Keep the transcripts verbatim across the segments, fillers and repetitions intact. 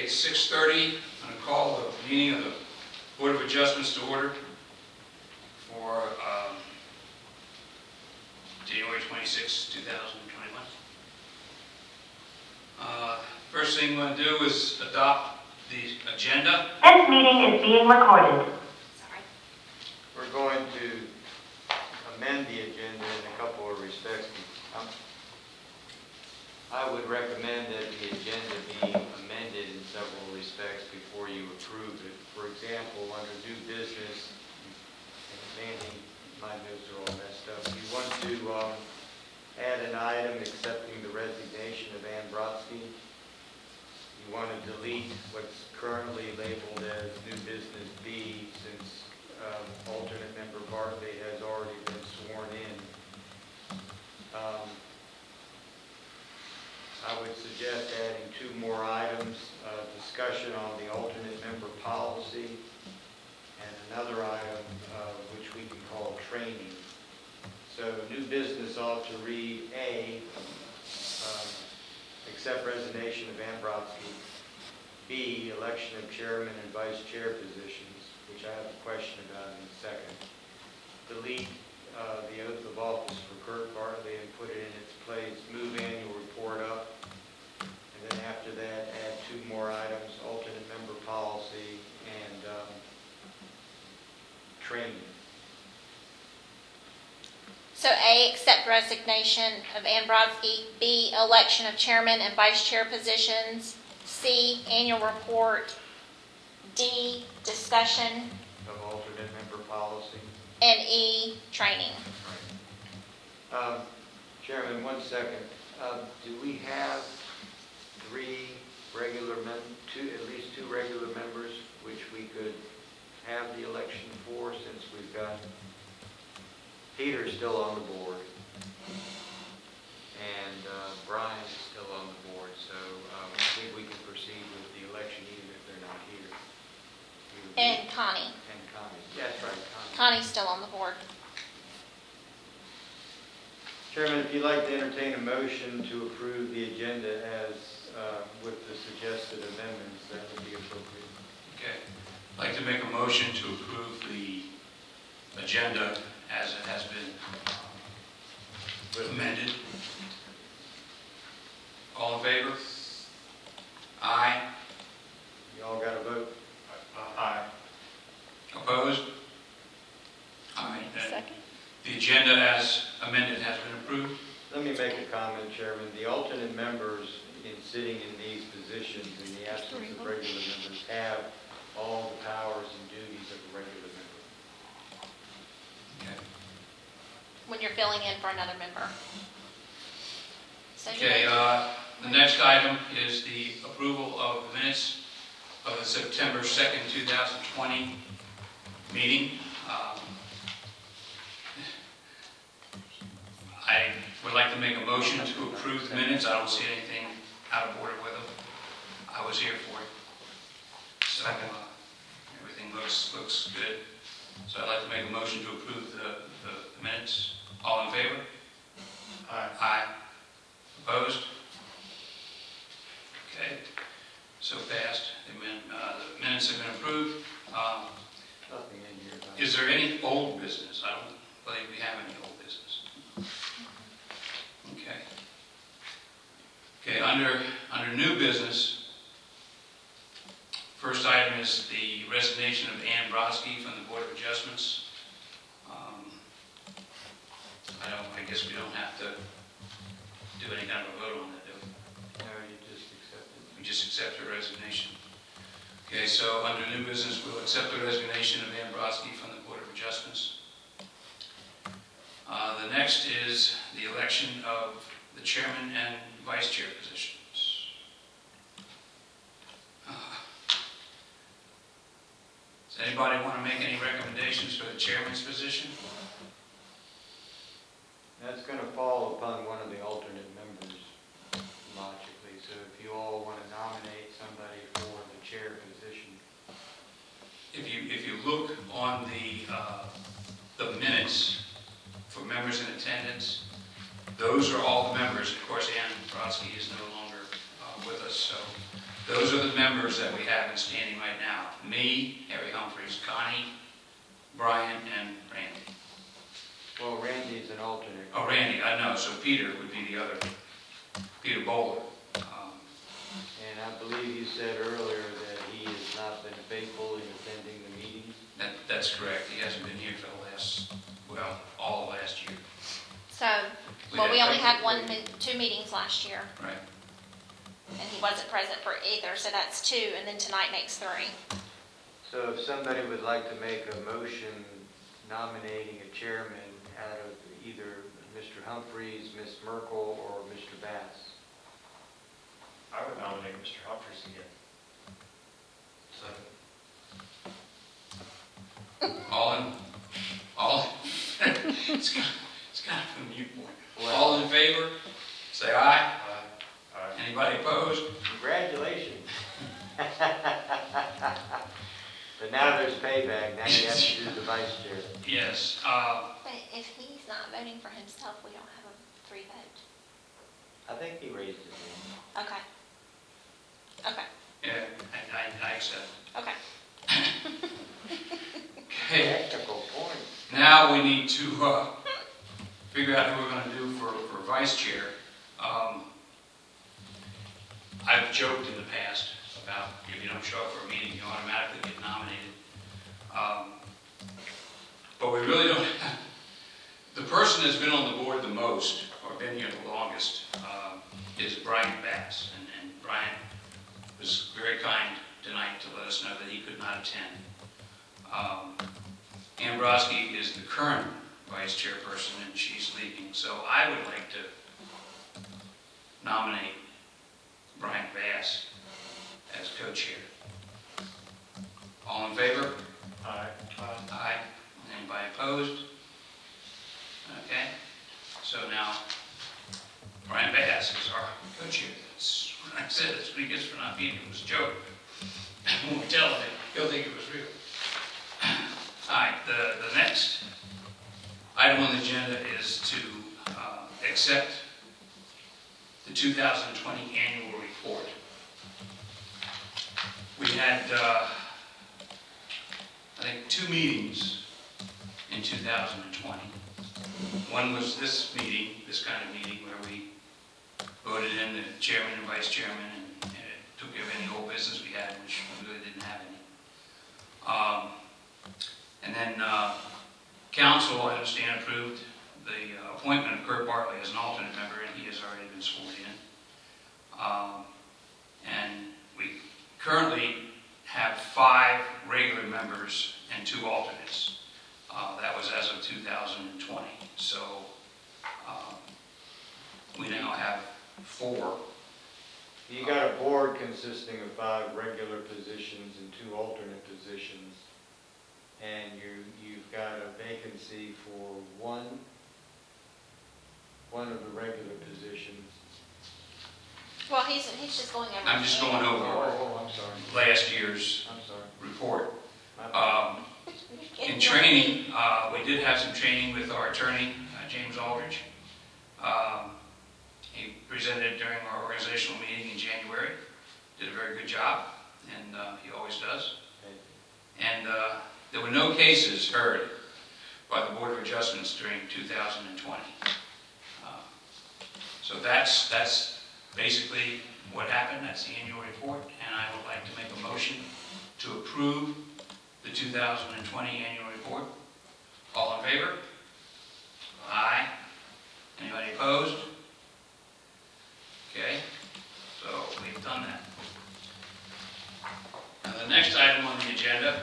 it's six thirty. I'm going to call the meeting of the Board of Adjustments to order for um, January twenty-sixth, two thousand twenty-one. Uh, first thing we're going to do is adopt the agenda. This meeting is being recorded. Sorry. We're going to amend the agenda in a couple of respects. Um, I would recommend that the agenda be amended in several respects before you approve it. For example, under new business, and Mandy, my notes are all messed up. You want to um, add an item accepting the resignation of Ann Brodsky. You want to delete what's currently labeled as new business B, since um, alternate member Bartley has already been sworn in. Um, I would suggest adding two more items, uh, discussion on the alternate member policy, and another item uh, which we can call training. So new business ought to read A, um, accept resignation of Ann Brodsky, B, election of chairman and vice chair positions, which I have a question about in a second. Delete uh, the oath of office for Kurt Bartley and put it in its place. Move annual report up. And then after that, add two more items, alternate member policy and um, training. So A, accept resignation of Ann Brodsky. B, election of chairman and vice chair positions. C, annual report. D, discussion. Of alternate member policy. And E, training. Right. Um, Chairman, one second. Um, do we have three regular mem, two, at least two regular members, which we could have the election for, since we've got Peter's still on the board, and uh, Brian's still on the board, so um, I think we can proceed with the election even if they're not here. And Connie. And Connie. That's right, Connie. Connie's still on the board. Chairman, if you'd like to entertain a motion to approve the agenda as uh, with the suggested amendments, that would be appropriate. Okay. I'd like to make a motion to approve the agenda as it has been um, amended. All in favor? Aye. You all got a vote? Uh, aye. Opposed? Aye. Then Second. the agenda as amended has been approved. Let me make a comment, Chairman. The alternate members in sitting in these positions in the absence of regular members have all the powers and duties of a regular member. Okay. When you're filling in for another member. So Okay, uh, the next item is the approval of the minutes of the September second, two thousand twenty meeting. Um, I would like to make a motion to approve the minutes. I don't see anything out of order with them. I was here for it. So uh, everything looks looks good. So I'd like to make a motion to approve the, the minutes. All in favor? Aye. Aye. Opposed? Okay. So passed. Uh, the minutes have been approved. Um, Nothing in here. about- is there any old business? I don't believe we have any old business. Okay. Okay, under, under new business, first item is the resignation of Ann Brodsky from the Board of Adjustments. Um, I don't, I guess we don't have to do any kind of a vote on that, do we? No, you just accepted. We just accept her resignation. Okay, so under new business, we'll accept the resignation of Ann Brodsky from the Board of Adjustments. Uh, the next is the election of the chairman and vice chair positions. Uh, does anybody want to make any recommendations for the chairman's position? That's going to fall upon one of the alternate members, logically. So if you all want to nominate somebody for the chair position. If you if you look on the uh, the minutes for members in attendance, those are all the members. Of course, Ann Brodsky is no longer uh, with us, so those are the the members that we have in standing right now. Me, Harry Humphreys, Connie, Brian, and Randy. Well, Randy's an alternate. Oh, Randy, I know, so Peter would be the other, Peter Bowler. Um, And I believe you said earlier that he has not been faithful in attending the meetings. that, that's correct, he hasn't been here for the last, well, all of last year. So, We well, had we only had one, basically- me- two meetings last year, Right. and he wasn't present for either, so that's two, and then tonight makes three. So if somebody would like to make a motion nominating a chairman out of either Mister Humphreys, Miz Merkel, or Mister Bass. I would nominate Mister Humphries again. Second. All in, all, it's got, it's got a mute point. Well- All in favor, say aye. Aye. Anybody opposed? Congratulations. But now there's payback, now you have to do the vice chair. Yes, uh, But if he's not voting for himself, we don't have a three vote. I think he raised his hand. Okay. Okay, yeah, I, I, I accept. okay. Okay, Technical point. now we need to, uh, figure out who we're gonna do for, for vice chair. Um, I've joked in the past about if you don't show up for a meeting, you automatically get nominated. Um, But we really don't have, the person that's been on the board the most, or been here the longest, um, is Brian Bass. And, and Brian was very kind tonight to let us know that he could not attend. Um, Ann Brodsky is the current vice chairperson, and she's leaving. So I would like to nominate Brian Bass as co-chair. All in favor? Aye. Aye. Anybody opposed? Okay. So now, Brian Bass is our co-chair. That's what I said. That's what he gets for not being here. It was a joke. When we tell him, he'll think it was real. All right. The, the next item on the agenda is to uh, accept the two thousand twenty annual report. We had, uh, I think, two meetings in two thousand twenty. One was this meeting, this kind of meeting, where we voted in the chairman and vice chairman and, and it took care of any old business we had, which we really didn't have any. Um, and then uh, council, I understand, approved the uh, appointment of Kurt Bartley as an alternate member, and he has already been sworn in. Um, and we currently have five regular members and two alternates. Uh, that was as of two thousand twenty. So um, we now have four. You got a board consisting of five regular positions and two alternate positions. And you, you've got a vacancy for one, one of the regular positions. Well, he's, he's just going over. I'm just going over Oh, I'm sorry, last year's I'm sorry. report. My bad. Um, In training, uh, we did have some training with our attorney, uh, James Aldridge. Um, he presented during our organizational meeting in January, did a very good job, and uh, he always does. And uh, there were no cases heard by the Board of Adjustments during two thousand twenty. Uh, so that's, that's basically what happened. That's the annual report, and I would like to make a motion to approve the two thousand twenty annual report. All in favor? Aye. Anybody opposed? Okay, so we've done that. Now the next item on the agenda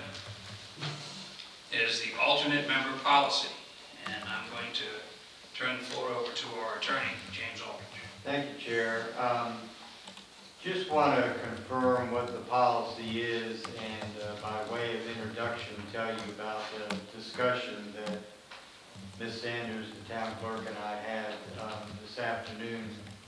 is the alternate member policy. And I'm going to turn the floor over to our attorney, James Aldridge. Thank you, Chair. Um, Just want to confirm what the policy is and uh, by way of introduction, tell you about the discussion that Miz Sanders, the town clerk, and I had um, this afternoon.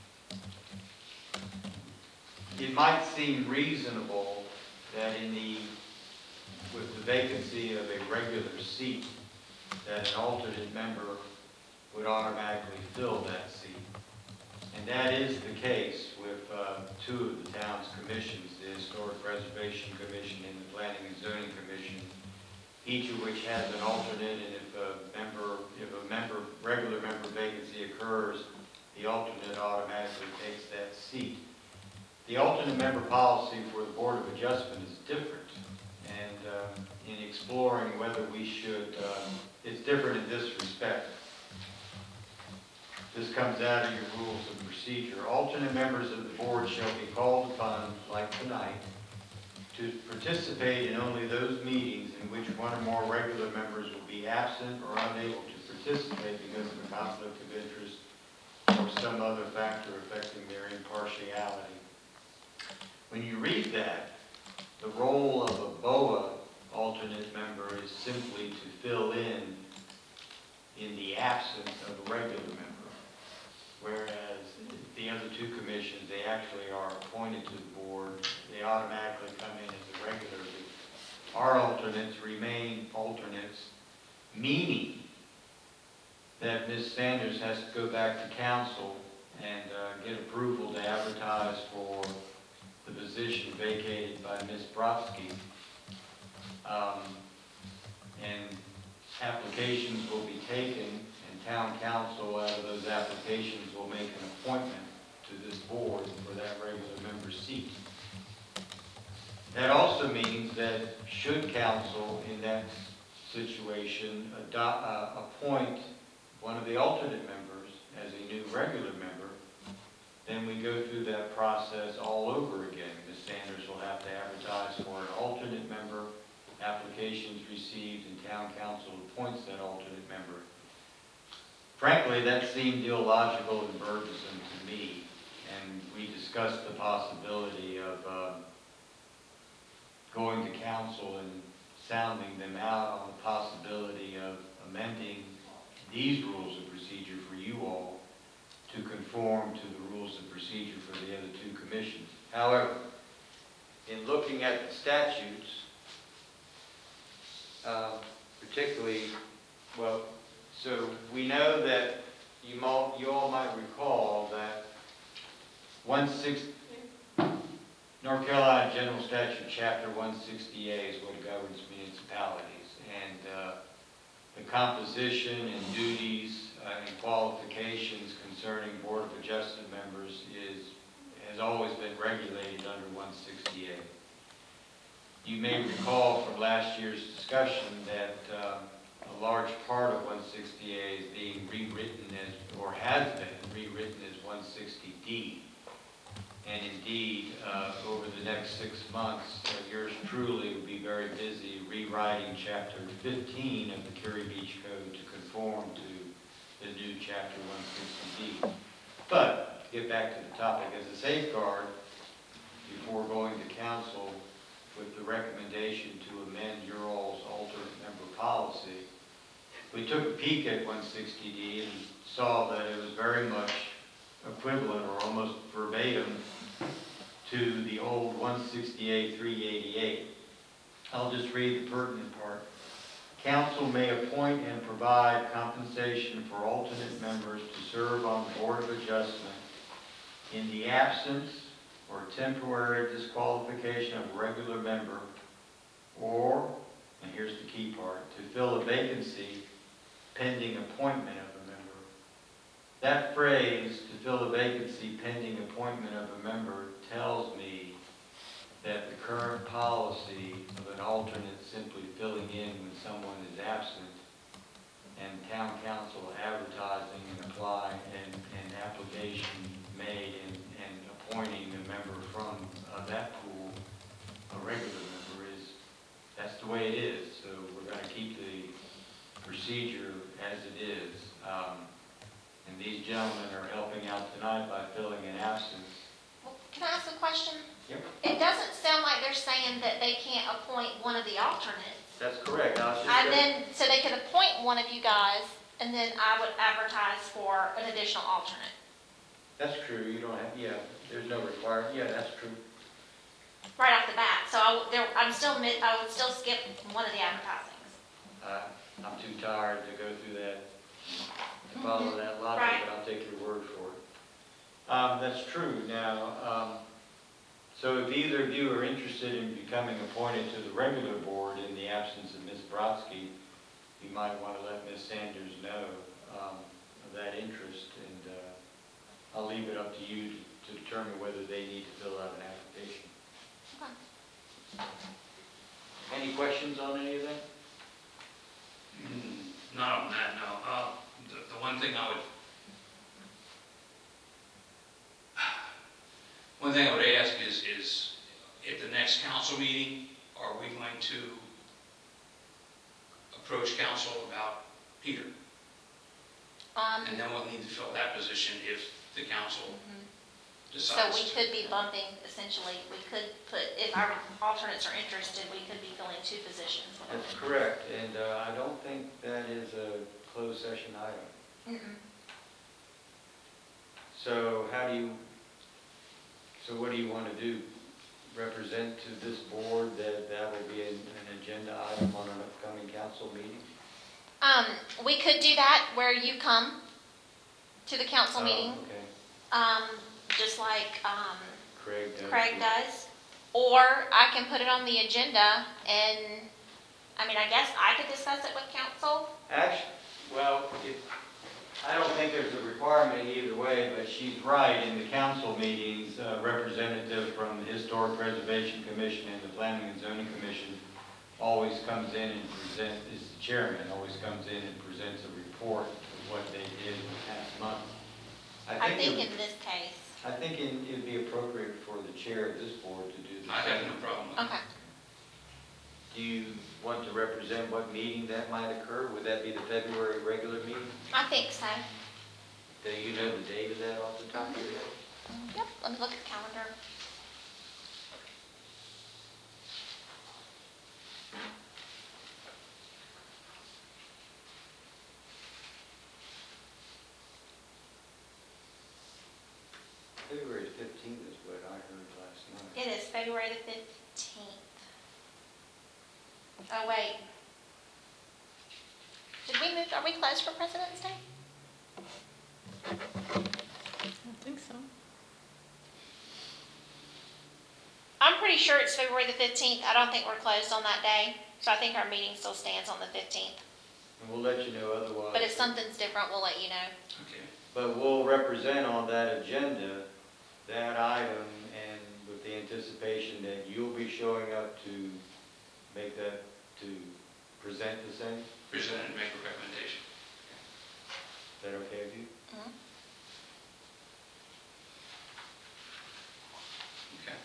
It might seem reasonable that in the, with the vacancy of a regular seat, that an alternate member would automatically fill that seat. And And that is the case with uh, two of the town's commissions, the Historic Preservation Commission and the Planning and Zoning Commission, each of which has an alternate, and if a member, if a member, regular member vacancy occurs, the alternate automatically takes that seat. The alternate member policy for the Board of Adjustment is different, and uh, in exploring whether we should, uh, it's different in this respect. This comes out of your rules of procedure. Alternate members of the board shall be called upon, like tonight, to participate in only those meetings in which one or more regular members will be absent or unable to participate because of a conflict of interest or some other factor affecting their impartiality. When you read that, the role of a B O A alternate member is simply to fill in in the absence of a regular member, whereas the other two commissions, they actually are appointed to the board. They automatically come in as a regular. Our alternates remain alternates, meaning that Miz Sanders has to go back to council and uh, get approval to advertise for the position vacated by Miz Brodsky. Um, and applications will be taken, and town council out of those applications will make an appointment to this board for that regular member seat. That also means that should council in that situation adopt, uh, appoint one of the alternate members as a new regular member, then we go through that process all over again. Miz Sanders will have to advertise for an alternate member, applications received, and town council appoints that alternate member. Frankly, that seemed illogical and burdensome to me, and we discussed the possibility of uh, going to council and sounding them out on the possibility of amending these rules of procedure for you all to conform to the rules of procedure for the other two commissions. However, in looking at the statutes, uh, particularly, well, so we know that you all, you all might recall that one sixty, North Carolina General Statute, Chapter one sixty A is what governs municipalities, and uh, the composition and duties uh, and qualifications concerning Board of Adjustment members is has always been regulated under one sixty A. You may recall from last year's discussion that uh, a large part of one sixty A is being rewritten as, or has been rewritten as one sixty D. And indeed, uh, over the next six months, uh, yours truly will be very busy rewriting Chapter fifteen of the Curie Beach Code to conform to the new Chapter one sixty D. But, to get back to the topic, as a safeguard, before going to council with the recommendation to amend your all's alternate member policy, we took a peek at one sixty D and saw that it was very much equivalent or almost verbatim to the old one sixty A three eighty-eight. I'll just read the pertinent part. Council may appoint and provide compensation for alternate members to serve on the Board of Adjustment in the absence or temporary disqualification of a regular member, or, and here's the key part, to fill a vacancy pending appointment of a member. That phrase, to fill a vacancy pending appointment of a member, tells me that the current policy of an alternate simply filling in when someone is absent and town council advertising and applying and an application made and, and appointing a member from uh, that pool, a regular member, is, that's the way it is. So we're going to keep the procedure as it is. Um, and these gentlemen are helping out tonight by filling an absence. Well, can I ask a question? Yep. It doesn't sound like they're saying that they can't appoint one of the alternates. That's correct. I was just And saying- then, so they could appoint one of you guys, and then I would advertise for an additional alternate. That's true. You don't have, yeah, there's no requirement. Yeah, that's true. Right off the bat. So I, would- there, I'm still, mid- I would still skip one of the advertisings. Uh, I'm too tired to go through that, to follow that logic, Right. but I'll take your word for it. Um, that's true. Now, um, so if either of you are interested in becoming appointed to the regular board in the absence of Miz Brodsky, you might want to let Miz Sanders know um, of that interest, and uh, I'll leave it up to you to, to determine whether they need to fill out an application. Okay. Any questions on any of that? Mm, Not on that, no. Uh, The the one thing I would, one thing I would ask is, is at the next council meeting, are we going to approach council about Peter? Um, And then we'll need to fill that position if the council mhm. So decides. we could be bumping, essentially, we could put, if our alternates are interested, we could be filling two positions. That's correct, and uh, I don't think that is a closed session item. Mm-mm. So how do you, so what do you want to do? Represent to this board that that will be an, an agenda item on an upcoming council meeting? Um, we could do that where you come to the council Oh, meeting, okay. um, just like, um, Craig does. Craig does. Or I can put it on the agenda and, I mean, I guess I could discuss it with council. Actually, well, if, I don't think there's a requirement either way, but she's right. In the council meetings, a representative from the Historic Preservation Commission and the Planning and Zoning Commission always comes in and presents, is the chairman, always comes in and presents a report of what they did in the past month. I it think would- in this case. I think it would be appropriate for the chair of this board to do the I have same. no problem with it. Okay. Do you want to represent what meeting that might occur? Would that be the February regular meeting? I think so. Do you know the date of that off the top of your head? Yep, let me look at the calendar. February fifteenth is what I heard last night. It is February the fifteenth. Oh, wait. Did we move, are we closed for President's Day? I don't think so. I'm pretty sure it's February the fifteenth. I don't think we're closed on that day. So I think our meeting still stands on the fifteenth. And we'll let you know otherwise. But if something's different, we'll let you know. Okay. But we'll represent on that agenda that item, and with the anticipation that you'll be showing up to make that, to present the same. Is Present and make a recommendation. that okay with you? Mhm. Okay.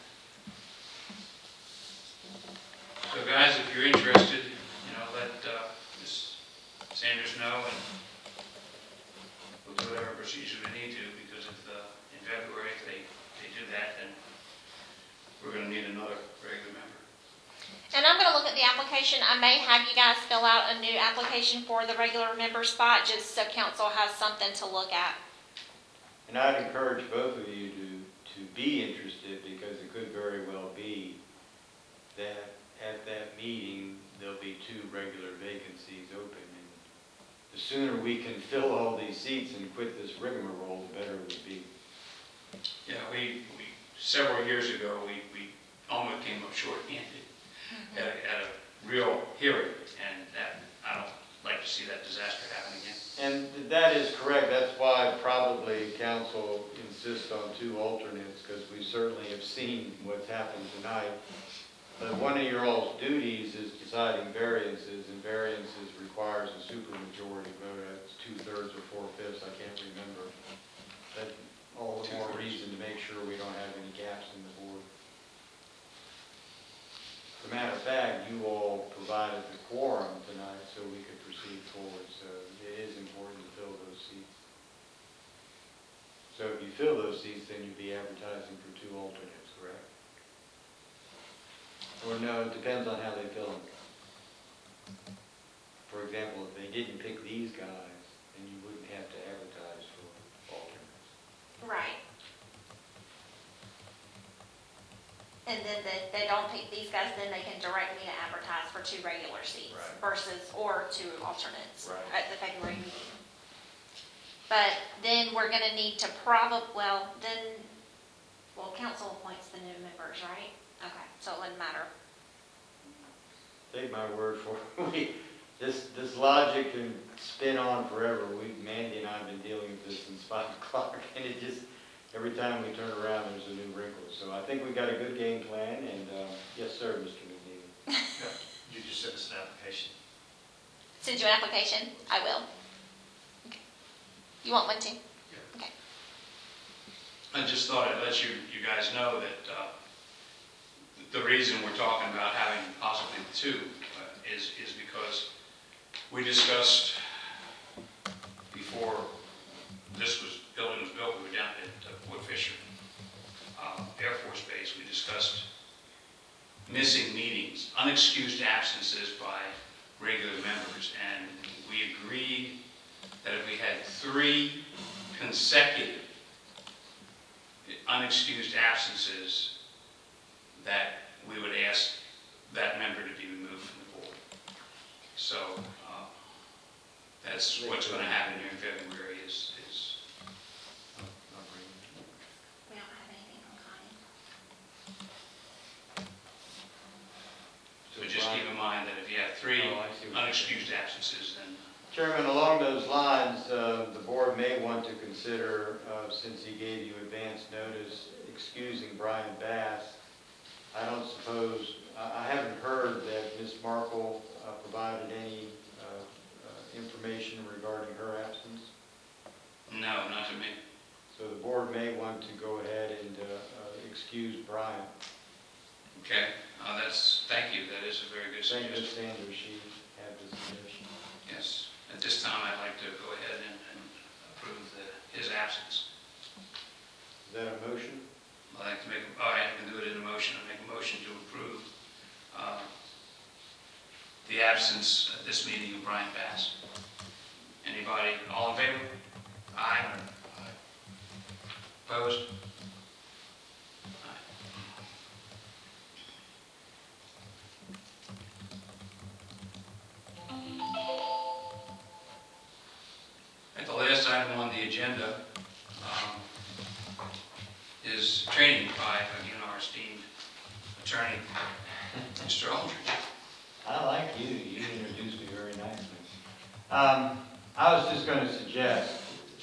So guys, if you're interested, you know, let uh, Miz Sanders know, and we'll do whatever procedure we need to, because if, uh, in February, if they, they do that, then we're gonna need another regular member. And I'm going to look at the application. I may have you guys fill out a new application for the regular member spot, just so council has something to look at. And I'd encourage both of you to, to be interested, because it could very well be that at that meeting, there'll be two regular vacancies open. And the sooner we can fill all these seats and quit this rigmarole, the better it would be. Yeah, we, we, several years ago, we, we almost came up short-handed at a, at a real hearing, and that, I don't like to see that disaster happen again. And that is correct. That's why probably council insists on two alternates, because we certainly have seen what's happened tonight. But one of your all's duties is deciding variances, and variances requires a supermajority vote. That's two-thirds or four-fifths, I can't remember. That's all the more reason to make sure we don't have any gaps in the board. As a matter of fact, you all provided the quorum tonight so we could proceed forward, so it is important to fill those seats. So if you fill those seats, then you'd be advertising for two alternates, correct? Or no, it depends on how they fill them. For example, if they didn't pick these guys, then you wouldn't have to advertise for alternates. Right. And then if they don't pick these guys, then they can direct me to advertise for two regular seats Right. versus, or two alternates Right. at the February meeting. But then we're gonna need to probably, well, then, well, council appoints the new members, right? Okay, so it wouldn't matter. Take my word for it. We, this, this logic can spin on forever. We, Mandy and I have been dealing with this since five o'clock, and it just, every time we turn around, there's a new wrinkle. So I think we've got a good game plan, and, uh, yes, sir, Mister McNeely. You just sent us an application. Send you an application? I will. Okay. You want one too? I just thought I'd let you, you guys know that uh, the reason we're talking about having possibly two uh, is, is because we discussed before this was, building was built, we were down at uh, Wood Fisher uh, Air Force Base. We discussed missing meetings, unexcused absences by regular members, and we agreed that if we had three consecutive unexcused absences, that we would ask that member to be removed from the board. So uh, that's what's going to happen here in February is, is We don't have anything on Connie. so just keep in mind that if you have three Oh, I see what you're unexcused absences, then Chairman, along those lines, uh, the board may want to consider, uh, since he gave you advance notice, excusing Brian Bass. I don't suppose, I I haven't heard that Miz Markle uh, provided any uh, uh, information regarding her absence. no, not to me. So the board may want to go ahead and uh, uh, excuse Brian. Okay, uh, that's, thank you, that is a very good Thank Miz suggestion. Sanders, she had the suggestion. Yes, at this time, I'd like to go ahead and and approve the, his absence. Is that a motion? I'd like to make, oh, I can do it in a motion, I make a motion to approve uh, the absence at this meeting of Brian Bass. Anybody, all in favor? Aye. Opposed? Aye. At the last item on the agenda um, is training by, again, our esteemed attorney, Mister Aldridge. I like you. You introduced me very nicely. Um, I was just going to suggest,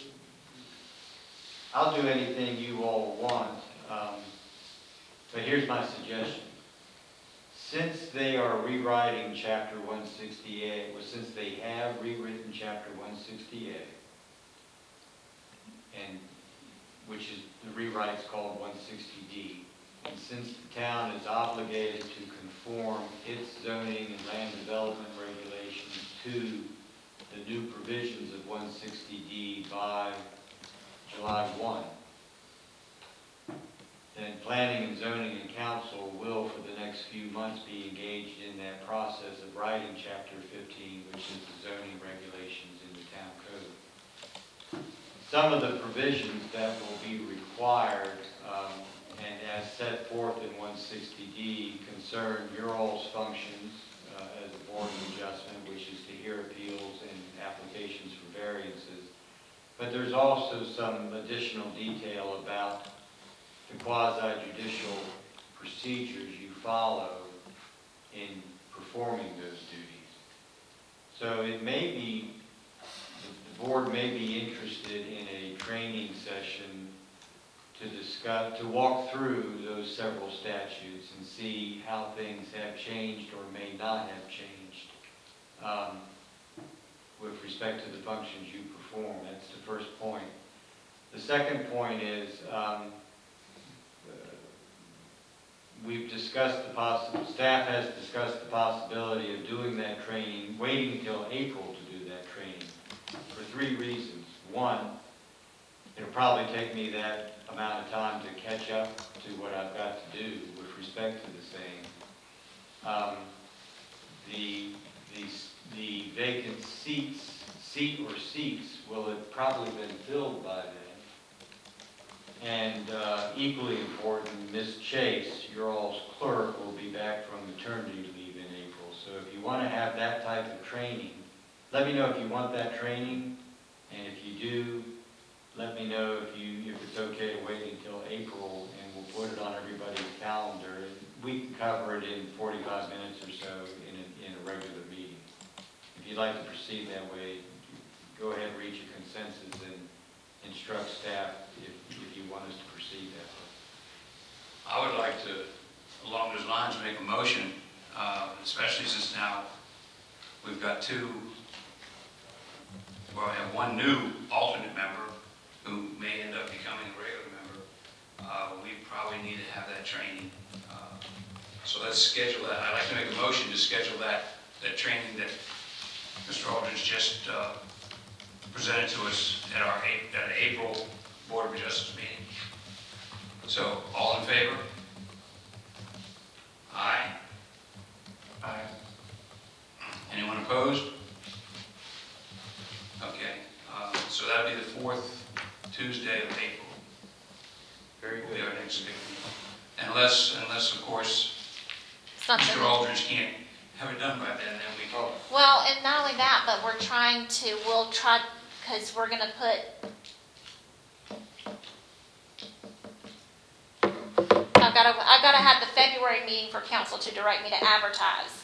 I'll do anything you all want, um, but here's my suggestion. Since they are rewriting Chapter one sixty-eight, or since they have rewritten Chapter one sixty-eight, and which is the rewrite's called one sixty D, and since the town is obligated to conform its zoning and land development regulations to the new provisions of one sixty D by July first, then planning and zoning and council will, for the next few months, be engaged in that process of writing Chapter fifteen, which is the zoning regulations in the town code. Some of the provisions that will be required, um, and as set forth in one sixty D, concern your all's functions uh, as a board of adjustment, which is to hear appeals and applications for variances. But there's also some additional detail about the quasi-judicial procedures you follow in performing those duties. So it may be, the board may be interested in a training session to discuss, to walk through those several statutes and see how things have changed or may not have changed um, with respect to the functions you perform. That's the first point. The second point is, um, we've discussed the possible, staff has discussed the possibility of doing that training, waiting until April to do that training, for three reasons. One, it'll probably take me that amount of time to catch up to what I've got to do with respect to the same. Um, the, the, the vacant seats, seat or seats will have probably been filled by then. And uh, equally important, Miz Chase, your all's clerk, will be back from maternity leave in April. So if you want to have that type of training, let me know if you want that training. And if you do, let me know if you, if it's okay to wait until April, and we'll put it on everybody's calendar. We can cover it in forty-five minutes or so in a, in a regular meeting. If you'd like to proceed that way, go ahead and reach a consensus and instruct staff if, if you want us to proceed that way. I would like to, along those lines, make a motion, uh, especially since now we've got two, well, we have one new alternate member who may end up becoming a regular member. Uh, we probably need to have that training. Uh, so let's schedule that. I'd like to make a motion to schedule that, that training that Mister Aldridge just uh, presented to us at our A- at April Board of Justice meeting. So, all in favor? Aye. Aye. Anyone opposed? Okay, um, so that'll be the fourth Tuesday of April. Very Will be good. our next meeting. Unless, unless of course, Something. Mister Aldridge can't have it done by then, then we can. Oh, Well, and not only that, but we're trying to, we'll try, because we're going to put, I've got to, I've got to have the February meeting for council to direct me to advertise.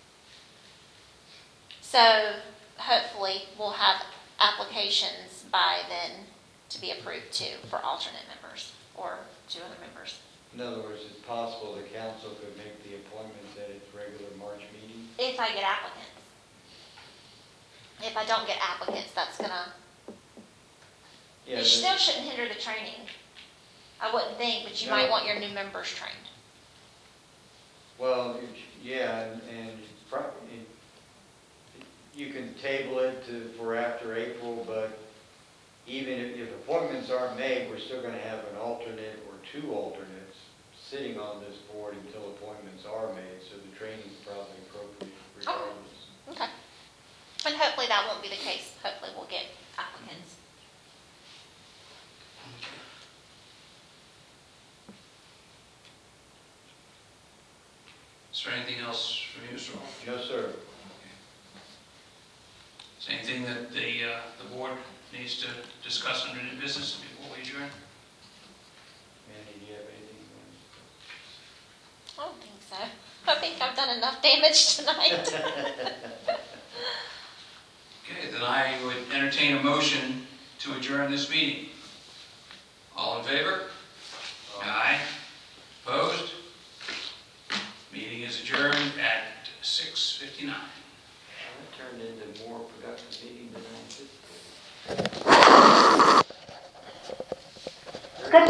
So hopefully we'll have applications by then to be approved too for alternate members or two other members. in other words, it's possible the council could make the appointments at its regular March meeting? If I get applicants. If I don't get applicants, that's gonna, Yeah, it but- still shouldn't hinder the training. I wouldn't think, but you No. might want your new members trained. Well, it- yeah, and, and pro- it- you can table it to, for after April, but even if, if appointments aren't made, we're still gonna have an alternate or two alternates sitting on this board until appointments are made, so the training's probably appropriate regardless. Okay. And hopefully that won't be the case. Hopefully we'll get applicants. Is there anything else from you, Mister Aldridge? No, sir. Is there anything that the, uh, the board needs to discuss under new business before we adjourn? Mandy, do you have anything you want to I don't think so. I think I've done enough damage tonight. Okay, then I would entertain a motion to adjourn this meeting. All in favor?